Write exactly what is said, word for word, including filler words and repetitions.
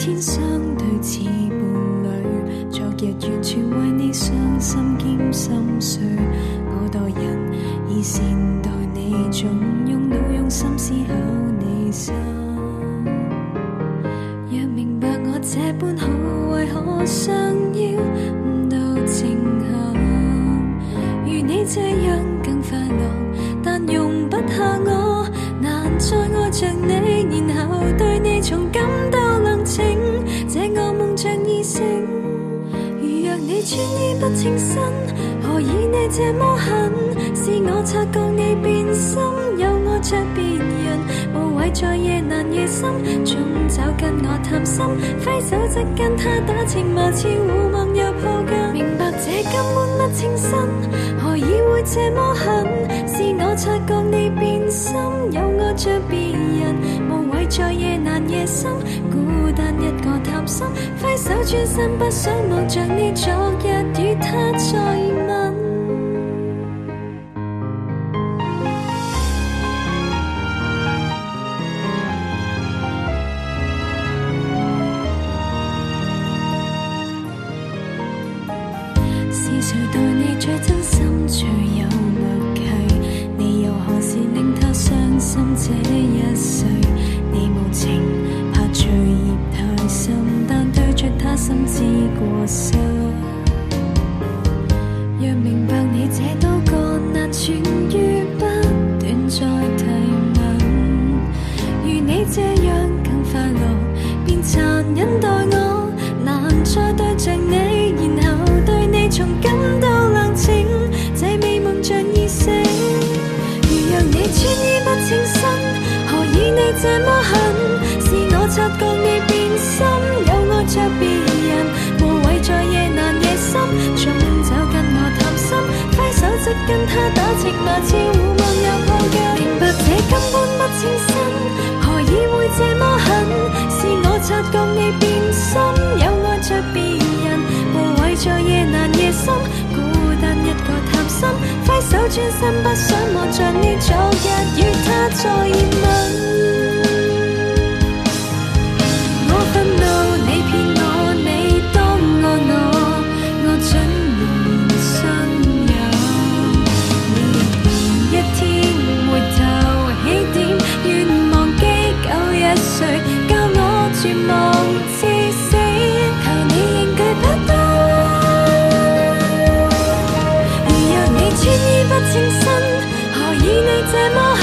天相對似伴侶，昨日完全為你傷心兼心碎。我待人以善待你，總用腦用心思考你心。若明白我這般好，為何想要誤導情陷？如你這樣更快樂，但容不下我難再愛着你，然後對你重感到冷清，這噩夢像已醒。如若你穿衣不稱身，何以你這麼狠？是我察覺你變心，又愛着別人，無謂在夜難夜深，總找跟我談心，揮手即跟他打情罵俏，互望又抱緊。明白這根本不稱身，何以會這麼狠？是我察覺你變心，又愛着別人，無謂在夜難夜深，孤單一個談心，揮手轉身，不想望着你昨日與他再吻。是誰待你最真心最有默契？你又何時令他傷心這一世？你無情怕罪孽太深，但對着他心知過失。若明白你這刀割難痊愈，不斷再提問。如你這樣更快樂，便殘忍待我，難再對着你，然後對你重感到冷清，這美夢像已醒。如若你穿衣不稱身，何以你這麼狠？是我察覺你變心，又愛着別人，無謂在夜難夜深，總找跟我談心，揮手即跟他打情罵俏，互望又抱緊。明白這根本不稱身，何以會這麼狠？是我察覺你變心，又愛着別人，無謂在夜難夜深，孤單一個談心，揮手轉身，不想望着你昨日與他再吻。我憤怒，你騙我，你當愛我，我準然信任。你一天回頭起點，願忘記舊日誰教我絕望至死，求你仍懼不到。如若你穿衣不稱身，何以你這麼狠？